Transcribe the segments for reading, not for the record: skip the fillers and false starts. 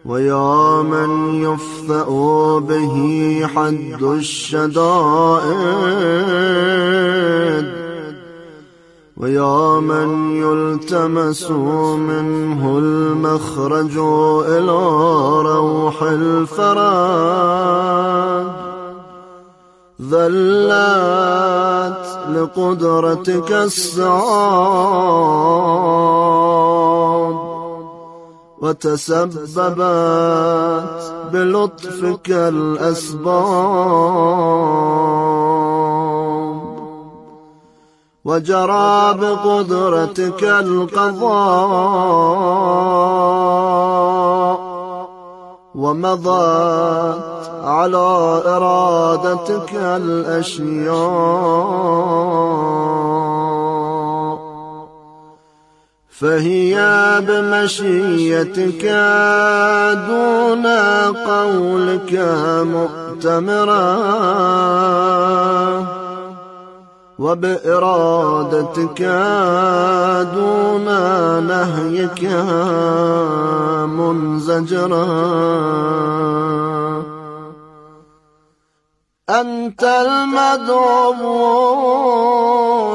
ويا من يفثأ به حد الشدائد ويا من يلتمس منه المخرج إلى روح الفرج ذلت لقدرتك السعاد وتسببت بلطفك الأسباب وجرى بقدرتك القضاء ومضت على إرادتك الأشياء فهي بمشيتك دون قولك مؤتمرة وبإرادتك دون نهيك منزجرا أنت المدعو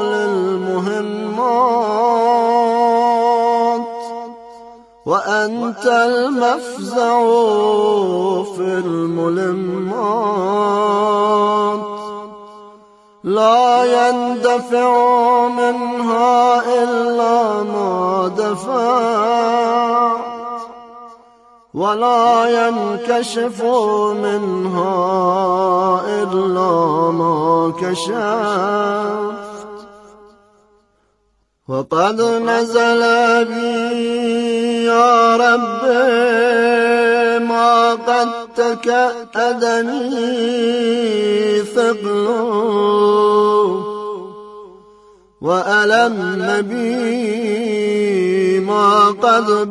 للمهمات وأنت المفزع في الملمات لا يندفع منها إلا ما دفعت ولا ينكشف منها إلا ما كشفت وقد نزل بي يا ربي ما قد تكأدني ثقل وألم بي ما قد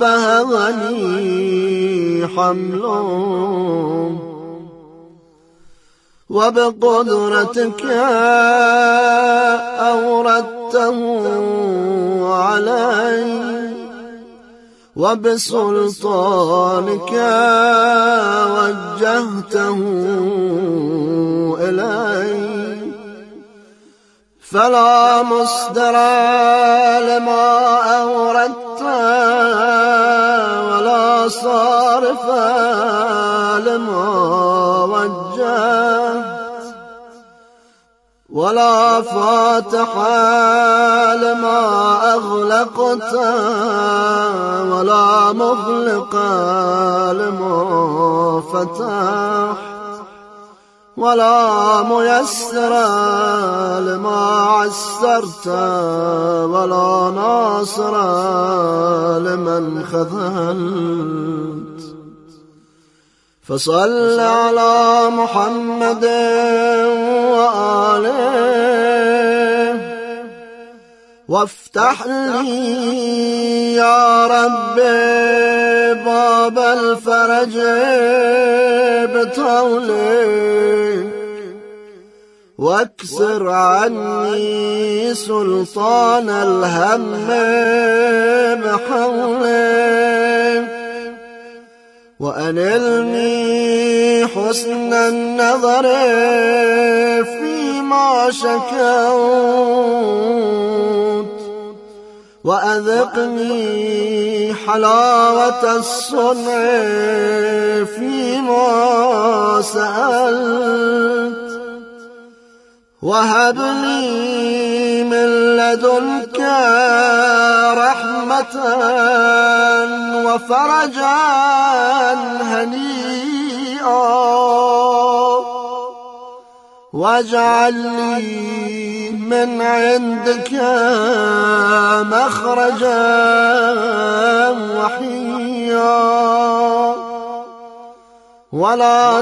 بهضني حمل وبقدرتك أوردته علي وبسلطانك وجهته إلي فلا مصدر لما أوردت ولا صارف لما وجهت ولا فاتح لما أغلقت ولا مغلق لما فتحت ولا ميسر لما عسرت ولا ناصر لمن خذلت فصل على محمد وآله وافتح لي يا ربي باب الفرج بطولي واكسر عني سلطان الهم بحولي وأنلني حسن النظر فيما شكوت وأذقني حلاوة الصنع فيما سألت وهب لي من لدنك رحمة وفرجا هنيئا واجعل لي من عندك مخرجا وحيا ولا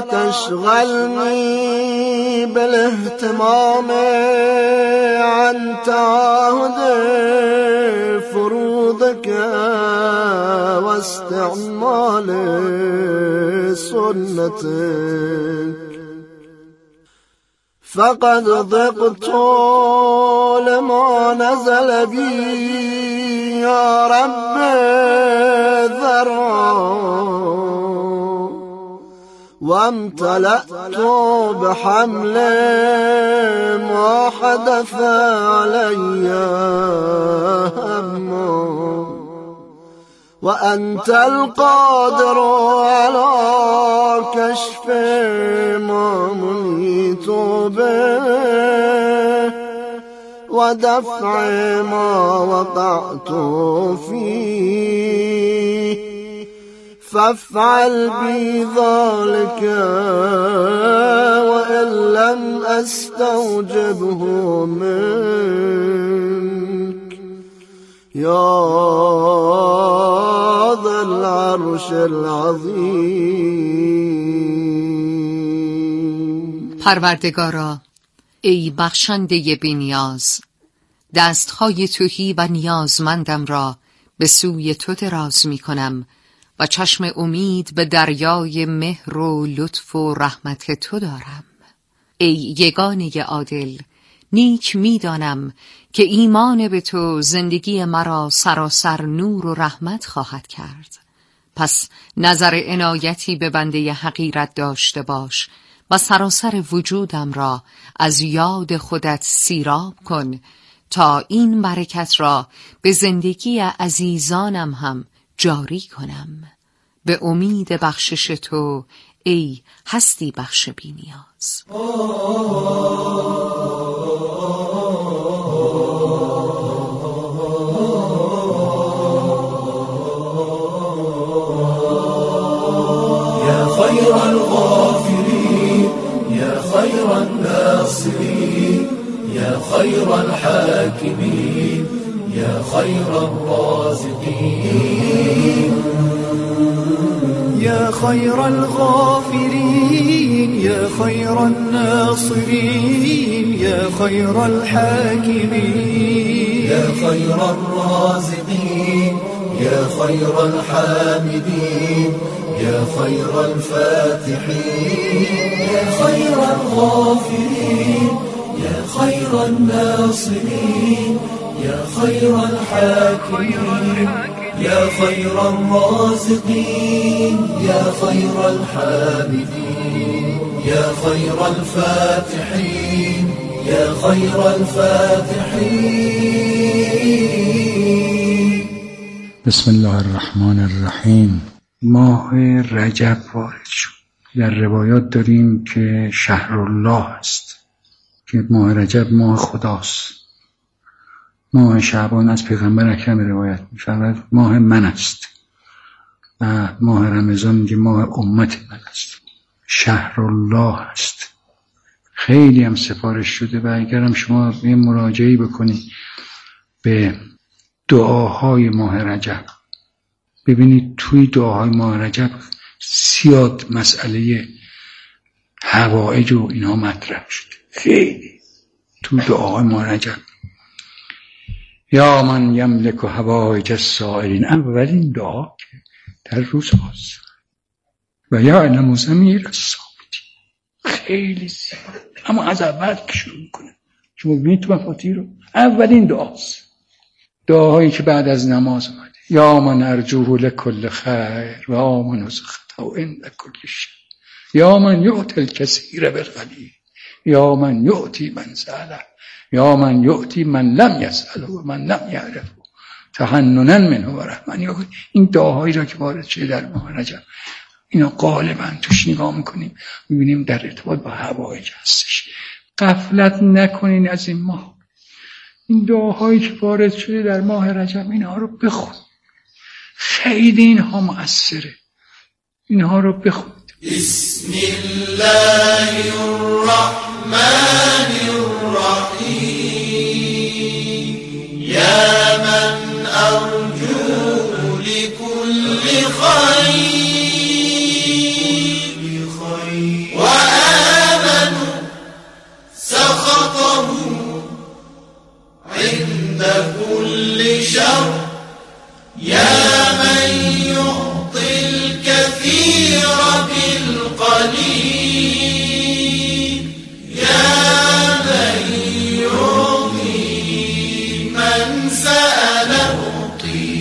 تشغلني بالاهتمام عن تعاهد فروضك واستعمال سنتك فقد ضقت لما نزل بي يا رب ذرعا وامتلأت بحمل ما حدث علي هم وأنت القادر على كشف ما منيت به ودفع ما وقعت فيه فافعل بي ذلك وإن لم أستوجبه منك يا ذا العرش العظیم. پروردگارا، ای بخشنده بی‌نیاز، دستهای تهی و نیازمندم را به سوی تو دراز می کنم و چشم امید به دریای مهر و لطف و رحمت تو دارم. ای یگانه عادل، نیک می دانم که ایمان به تو زندگی مرا سراسر نور و رحمت خواهد کرد. پس نظر عنایتی به بنده حقیرت داشته باش و سراسر وجودم را از یاد خودت سیراب کن تا این برکت را به زندگی عزیزانم هم جاری کنم. به امید بخشش تو ای هستی بخش بی نیاز. يا خير الغافرين يا خير الناصرين يا خير الحاكمين يا خير الرازقين يا خير الغافرين يا خير الناصرين يا خير الحاكمين يا خير الرازقين يا خير الحامدين يا خير الفاتحين يا خير الغافرين يا خير الناصرين يا خير الحاكمين يا خير الرازقين يا خير الحامدين يا خير الفاتحين يا خير الفاتحين. بسم الله الرحمن الرحیم. ماه رجب وارد شد. در روایات داریم که شهر الله است، که ماه رجب ماه خداست. ماه شعبان از پیغمبر اکرم روایت می‌شود ماه من است و ماه رمضان میگه ماه امت من است. شهر الله است. خیلی هم سفارش شده و اگرم شما یه مراجعه بکنید به دعاهای ماه رجب، ببینید توی دعاهای ماه رجب زیاد مسئله حوائج و اینها مطرح شده. خیلی تو دعاهای ماه رجب یا من یملک حوائج السائلین، اولین دعا که در روز هاست و یعلم ضمیر الصامتین. خیلی زیاد، اما از اول که شروع میکنه شما ببینید تو مفاتیح رو اولین دعاست. دعاهایی که بعد از نماز اومده یا من ارجوه لکل خیر و آمن سخطه عند کل شر یا من یعطی الکثیر بالقلیل یا من یعطی من سأله یا من یعطی من لم یسأله و من لم یعرفه تحننا منه و رحمن. این دعاهایی را که وارد شده در ماه رجب، اینا غالبا توش نگاه میکنیم میبینیم در ارتباط با حوائج هستش. غفلت نکنین از این ماه. این دعاهایی که وارد شده در ماه رجب اینها رو بخون. خیلی اینها مؤثره. اینها رو بخون. بسم الله الرحمن الرحیم یا من ارجو لكل خیر و آمن سخطه عند كل شر يا من يعطي الكثير بالقليل يا من يعطي من سأل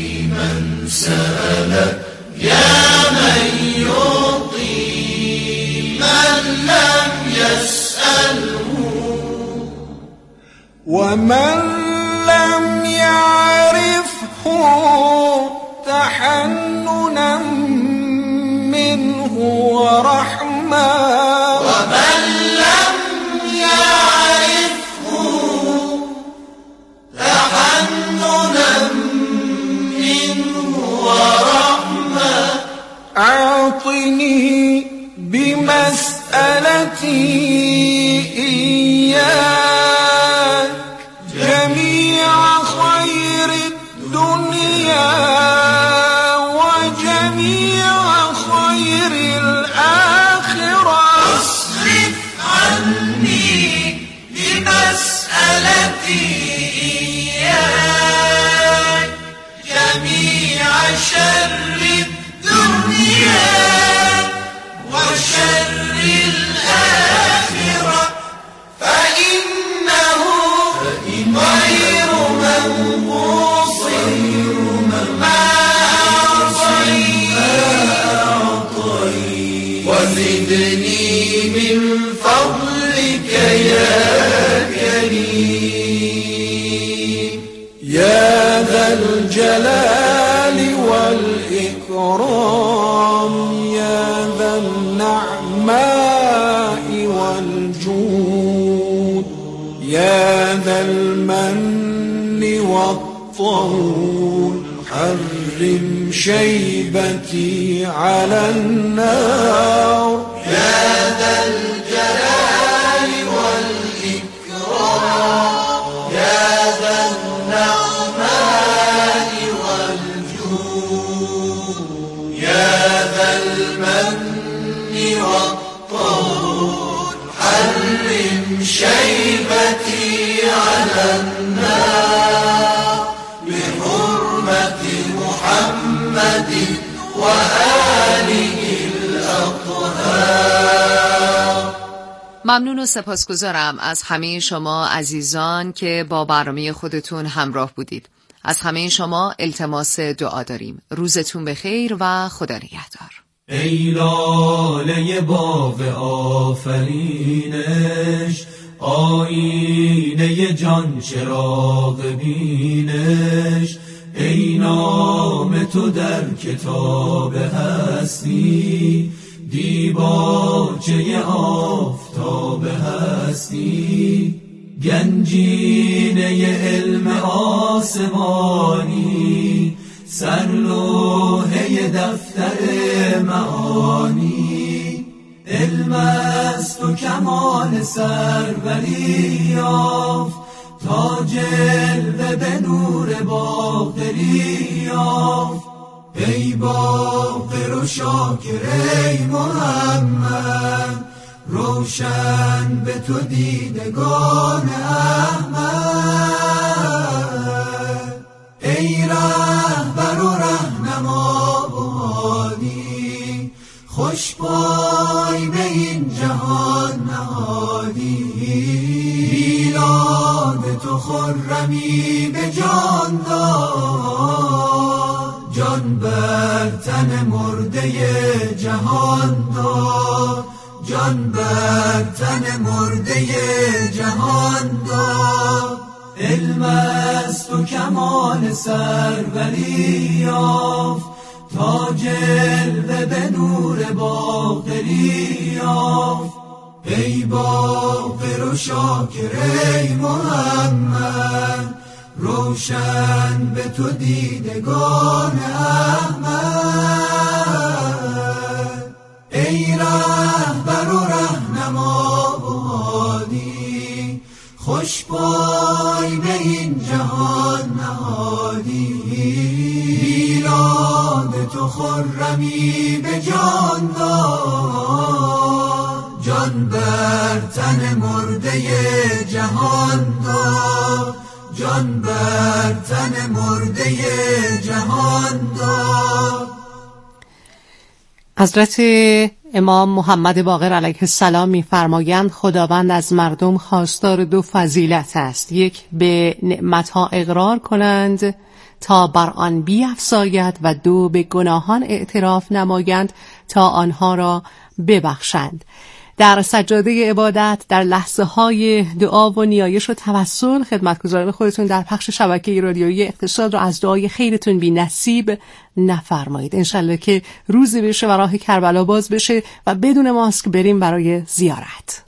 يا من يعطي لم يسأله ومن لم يعرفه تحننا منه ورحمة ومن لم يعرفه تحننا منه ورحمة أعطني بمسألتي إياك جميع خير الدنيا وجميع خير الآخرة اصرف عني بمسألتي إياك جميع شر الدنيا وشر الآخرة فإنه غير منقوص ما أعطيت وزدني من فضلك يا كريم يا ذا الجلال والإكرام يا ذا النعماء والجود يا ذا المن والطول حرم شيبتي على النار يا ذا الجلال والإكرام يا ذا النعماء والجود يا ذا المن والطول حرم شيبتي على النار بحرمة محمد وآله الأطهار. ممنون و سپاسگزارم از همه شما عزیزان که با برنامه خودتون همراه بودید. از همه شما التماس دعا داریم. روزتون بخیر و خدا نگهدار. ای لاله باغ آفرینش آینه جان چراغ بینش ای نام تو در کتاب هستی دیباچه آفتاب هستی گنجینه علم آسمانی سرلوحه دفتر معانی علم است و کمال سروری یافت تا جلوه به نور باقری یافت ای باقر و شاکر ای محمد روشن به تو دیدگان احمد ای رهبر و رهنما و هادی خوش پای به این جهان نهادی میلاد تو خرمی به جان داد جان بر تن مرده جهان داد جان بر تن مرده جهان داد علم است و کمال سروری یافت تا جلوه به نور باقری یافت ای باقر و شاکر ای محمد روشن به تو دیدگان احمد ای رهبر و رهنما و هادی خوش پای به این جهان نهادی میلاد تو خرمی به جان داد جان بر تن مرده جهان داد جان بر تن مرده جهان داد. حضرت امام محمد باقر علیه السلام می‌فرمایند خداوند از مردم خواستار دو فضیلت است، یک به نعمتها اقرار کنند تا بر آن بیفزاید و دو به گناهان اعتراف نمایند تا آنها را ببخشند. در سجاده عبادت، در لحظه های دعا و نیایش و توسل خدمتگزاران خودتون در پخش شبکه رادیویی اقتصاد رو از دعای خیرتون بی نصیب نفرمایید. انشالله که روزی بشه و راه کربلا باز بشه و بدون ماسک بریم برای زیارت.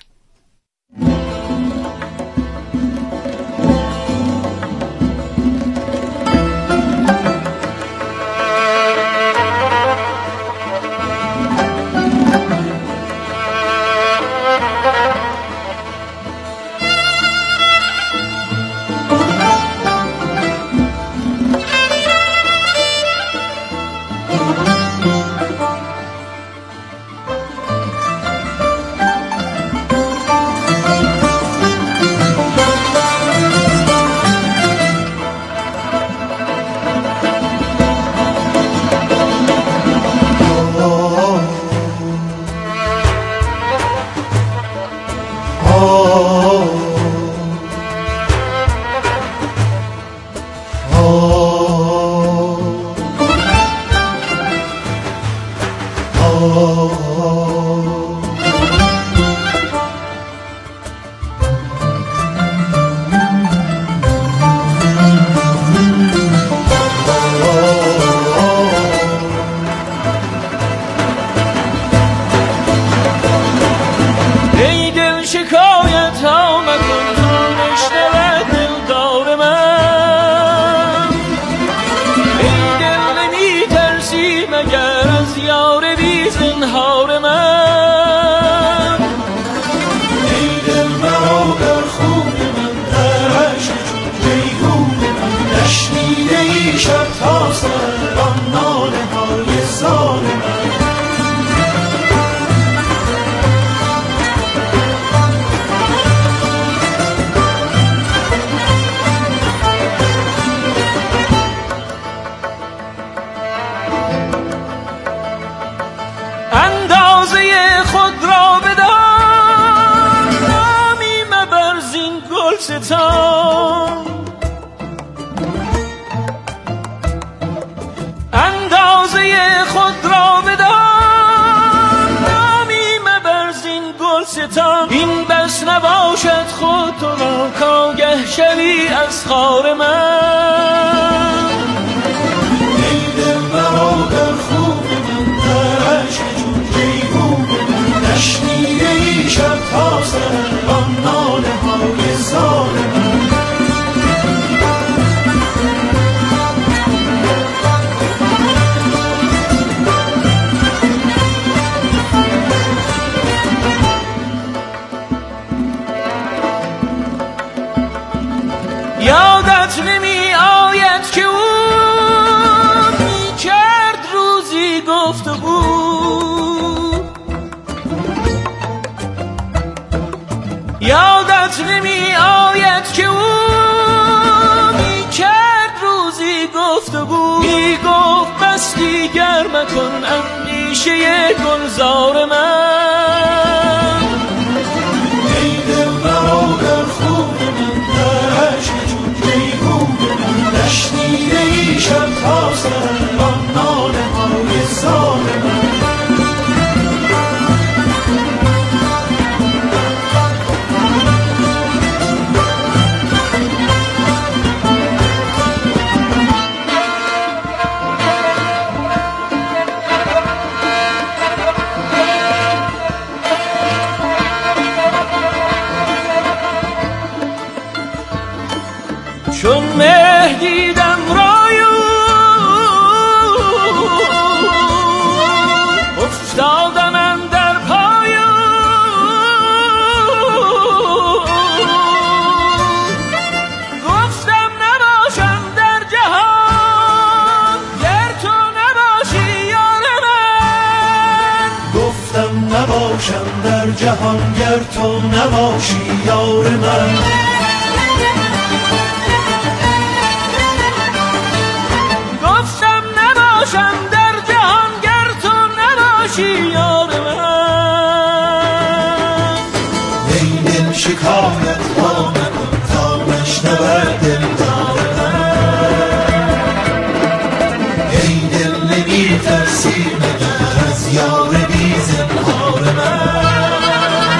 این بس نباشد خود تو را کاگه شوی از خار من. ای دل برادر خوب من در عشق چون جیهون نشنیده ای شب تا سر آن ناله های زار من. یادت نمی آید که او می کرد روزی گفتگو، یادت نمی آید که او می کرد روزی گفتگو، می گفت بس دیگر مکن اندیشه گلزار من. ای دل برادر خوب من در عشق نشنیده ای شب تا سر آن ناله های زار من. چون مه دیدم رایو افتادم اندر پایو، گفتم نباشم در جهان گر تو نباشی یار من. گفتم نباشم در جهان گر تو نباشی یار من. در جهان گر تو نباشی یار من. ای دل شکایت ها نکن تا نشنود دلدار من. ای دل نمی ترسی مگر از یار بی زنهار من.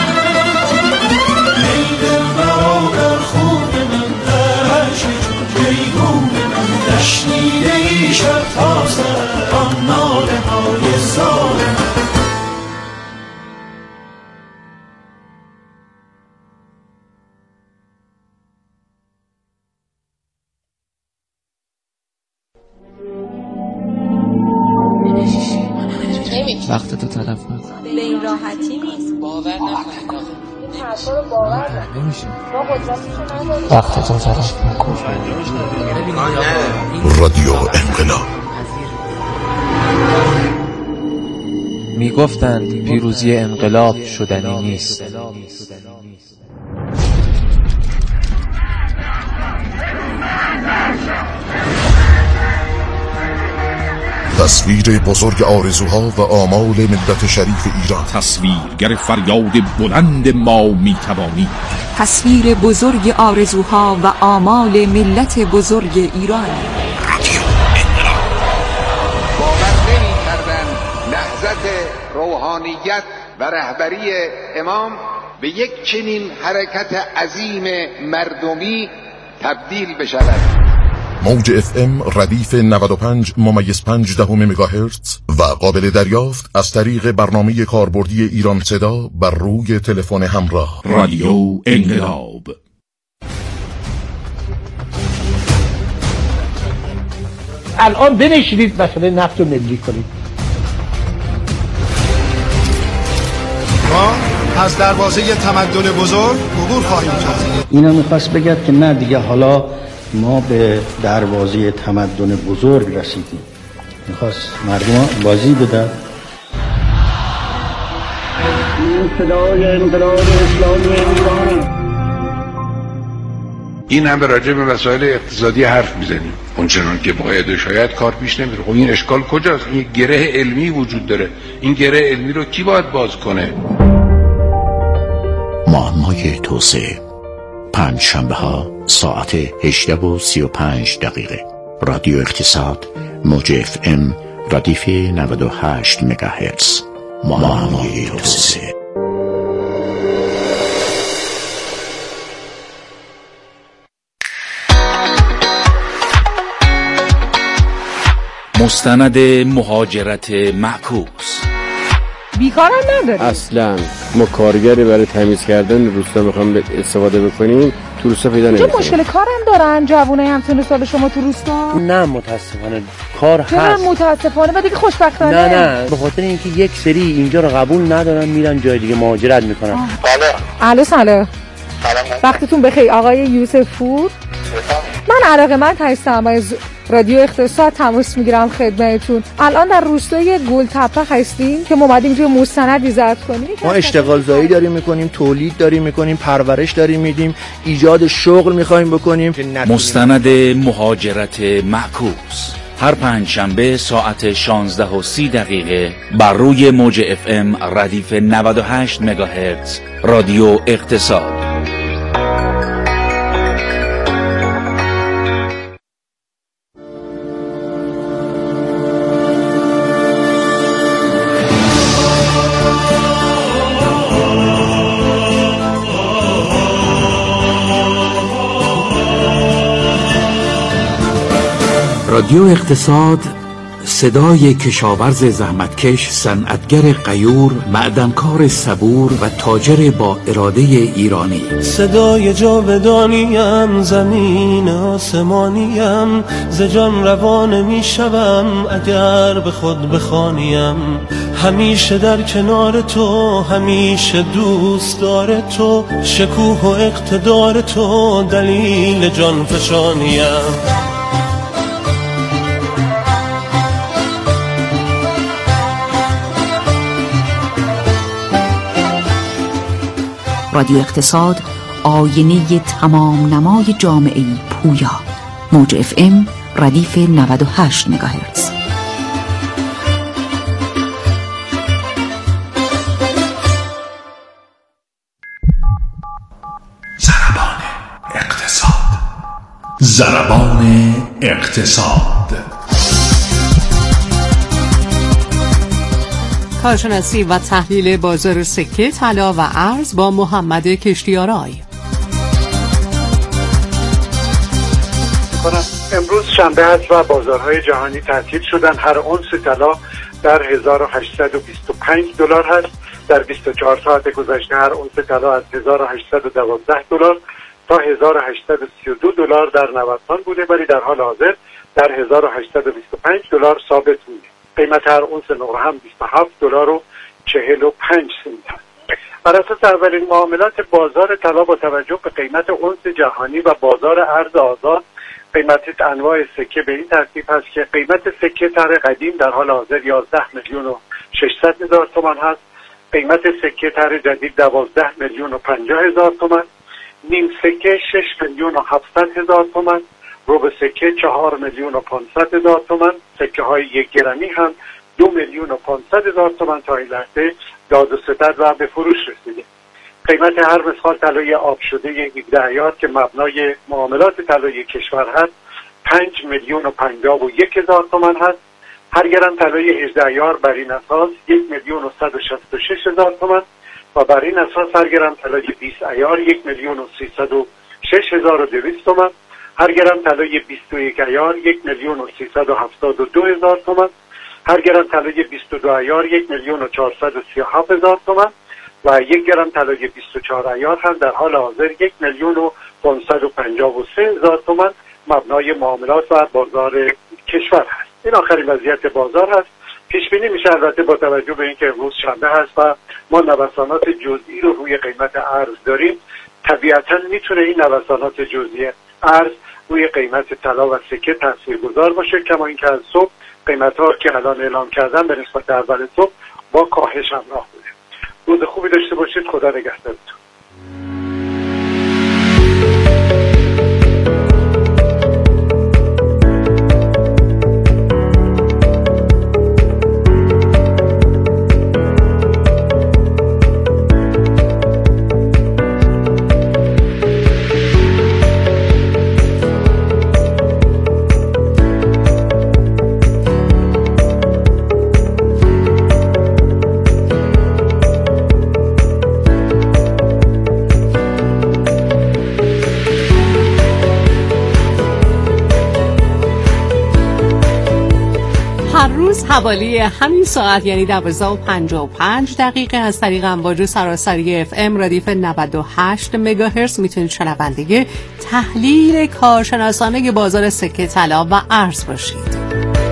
وقت تو تلف نکن. به این راحتی نیست. باور نکنید. حرفا رو باور نمیشه. ما قدرتشو نداریم. وقت تو تلف نکن. رادیو انقلاب. میگفتند پیروزی انقلاب شدنی نیست. تصویر بزرگ آرزوها و آمال ملت شریف ایران. تصویرگر فریاد بلند ما میتوانی. تصویر بزرگ آرزوها و آمال ملت بزرگ ایران. رادیو انقلاب. باور نمی‌کردند نهضت روحانیت و رهبری امام به یک چنین حرکت عظیم مردمی تبدیل بشود. موج FM ردیف 95.5 مگاهرتز و قابل دریافت از طریق برنامه کاربردی ایران صدا بر روی تلفن همراه. رادیو انقلاب. الان بنشینید مسئله نفت رو ملی کنید. ما از دروازه تمدن بزرگ عبور خواهیم کرد. اینا میخواست بگد که نه دیگه، حالا ما به دروازه تمدن بزرگ رسیدیم. میخواست مردم بازی بدن. این صدای انقلاب اسلامی ایران. این هم به راجع به مسائل اقتصادی حرف میزنیم اونچنان که باید، شاید کار پیش نمیره. خب این اشکال کجاست؟ این گره علمی وجود داره. این گره علمی رو کی باید باز کنه؟ معمای توسعه، پنجشنبه ها ساعت 18:35. رادیو اقتصاد، موج FM ردیف 98 مگاهرتز. معمای توسعه. مستند مهاجرت معکوس. بیکارم نداریم اصلا. ما کارگری برای تمیز کردن روستا میخوام استفاده بکنیم، تو روستا پیدا نمیشه. چه مشکل کارم دارن جوونای همسن سال شما تو روستا؟ نه متاسفانه کار هست. نه متاسفانه بعد که خوشبختانه. نه به خاطر اینکه یک سری اینجا رو قبول ندارن، میرن جای دیگه مهاجرت میکنن. الو سلام. وقتتون بخیر آقای یوسف پور. من علاقه‌مند هستم، از رادیو اقتصاد تماس میگیرم خدمتتون. الان در روستای گلتپه هستیم که ما اومدیم اینجا مستندی ضبط کنیم. ما اشتغال زایی داریم میکنیم، تولید داریم میکنیم، پرورش داریم میدیم، ایجاد شغل میخوایم بکنیم. مستند مهاجرت معکوس هر پنجشنبه ساعت 16:30 بر روی موج FM ردیف 98 مگاهرتز. رادیو اقتصاد. رادیو اقتصاد، صدای کشاورز زحمتکش، صنعتگر غیور، معدنکار صبور و تاجر با اراده ایرانی. صدای جاودانیم، زمین آسمانیم، ز جان روان میشوم اگر به خود بخوانیم. همیشه در کنار تو، همیشه دوست دار تو، شکوه و اقتدار تو دلیل جان فشانیم. رادیو اقتصاد، آینه تمام نمای جامعه‌ای پویا. موج FM ردیف 98 مگاهرتز. ضربان اقتصاد. ضربان اقتصاد. کارشناسی و تحلیل بازار سکه، طلا و ارز با محمد کشتیارای. امروز شنبه است و بازارهای جهانی تعطیل شدن. هر اونس طلا در 1825 دلار هست. در 24 ساعت گذشته هر اونس طلا از 1812 دلار تا 1832 دلار در نوسان بوده، ولی در حال حاضر در 1825 دلار ثابت بوده. قیمت هر اونس نقره هم $27.45 است. بر اساس اولین معاملات بازار طلا با توجه به قیمت اونس جهانی و بازار ارز آزاد، قیمت انواع سکه به این ترتیب هست که قیمت سکه طرح قدیم در حال حاضر 11,600,000 تومان هست، قیمت سکه طرح جدید 12,050,000 تومان، نیم سکه 6,700,000 تومان، ربع سکه 4,500,000 تومان، سکه های 1 گرمی هم 2,500,000 تومان تا این لحظه داد و ستد و به فروش رسیده. قیمت هر مسخال طلای آب شده 17 ایار که مبنای معاملات طلای کشور هست 5,051,000 تومان هست. هر گرم طلای 18 ایار بر این اساس 1,166,000 تومان و بر این اساس هر گرم طلای 20 ایار 1,306,200 تومان. هر گرم طلای 21 ایار 1,372,000 تومان. هر گرم طلای 22 ایار 1,437,000 تومان و یک گرم طلای 24 ایار هم در حال حاضر 1,553,000 تومان مبنای معاملات و بازار کشور هست. این آخرین وضعیت بازار هست. پیش بینی میشه البته با توجه به اینکه امروز شنبه هست و ما نوسانات جزئی رو روی قیمت ارز داریم، طبیعتا میتونه این نوسانات جزئی ارز روی قیمت طلا و سکه تاثیرگذار باشه، کما اینکه از صبح قیمت‌ها که الان اعلام کردن به نسبت اول صبح با کاهش همراه بوده. روز خوبی داشته باشید. خدا نگهدارتون. حوالی همین ساعت یعنی 12:55 از طریق امواج سراسری FM ردیف 98 مگاهرتز میتونید شنونده تحلیل کارشناسانه بازار سکه طلا و ارز باشید.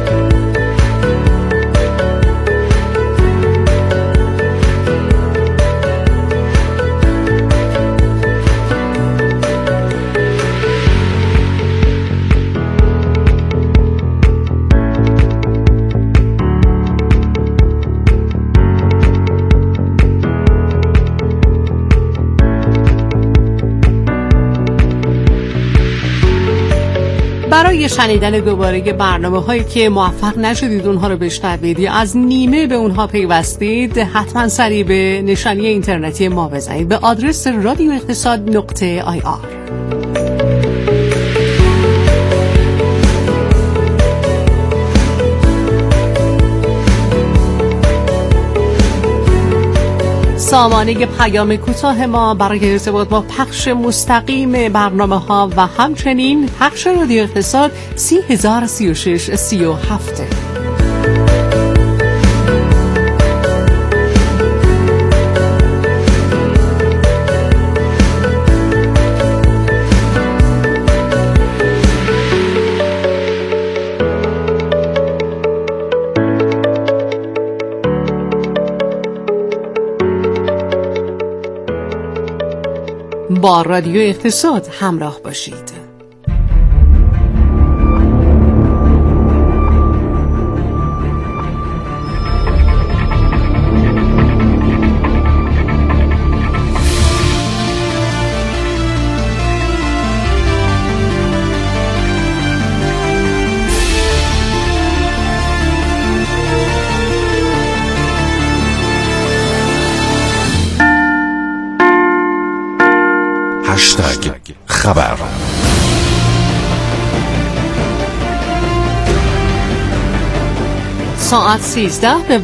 برای شنیدن دوباره برنامه هایی که موفق نشدید اونها رو بشنوید یا از نیمه به اونها پیوستید، حتما سریع به نشانی اینترنتی ما بزنید به آدرس radioiqtisad.ir. سامانه پیام کوتاه ما برای ارتباط با پخش مستقیم برنامه‌ها و همچنین پخش رادیو اقتصاد 3036 37. با رادیو اقتصاد همراه باشید. خبر ساعت 13